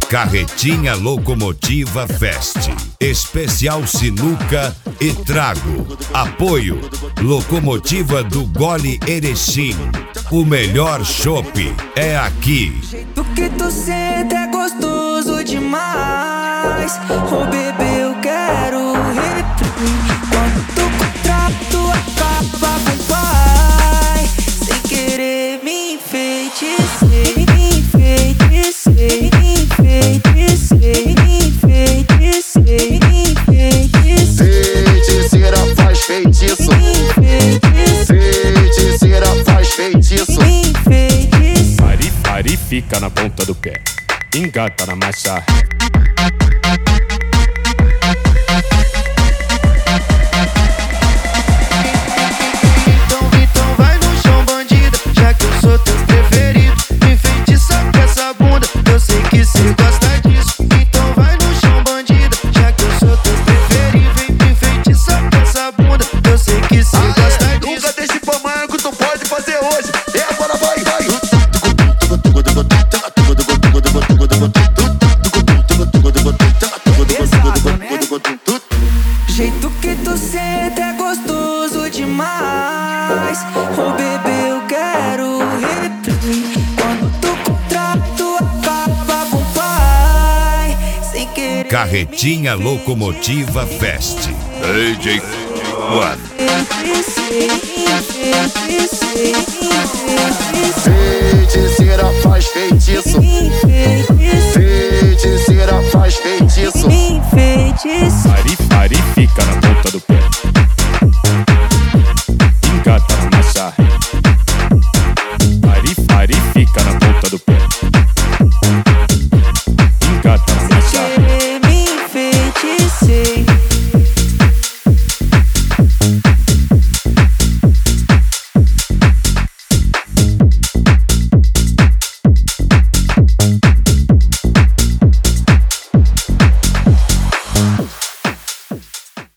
Carretinha Locomotiva Fest. Especial Sinuca e Trago. Apoio Locomotiva do Gole Erechim. O melhor chopp é aqui. O jeito que tu senta é gostoso demais. Oh bebê, eu quero repetir. Quando tu contrato acaba com o pai, sem querer me enfeitiçei, me enfeitiçei, me enfeitiçei, me enfeitiçei, me enfeitiçei. Feiticeira faz feitiço. Feiticeira faz feitiço. Pare, fica na ponta do pé, engata na marcha. Então vai no chão, bandida, já que eu sou teu preferido. Me enfeitiça com essa bunda, eu sei que cê gosta disso. Então vai no chão, bandida, já que eu sou teu preferido. Vem me enfeitiça com essa bunda, eu sei que cê gosta disso. Nunca deixe pra amanhã que tu pode fazer hoje. E agora vai. Jeito que tu senta é gostoso demais. Oh bebê, eu quero repetir. Quando tu contrato acaba com o pai, sem querer. Carretinha Locomotiva Fest. DJ One. Enfeitiçei, enfeitiçei, enfeitiçei.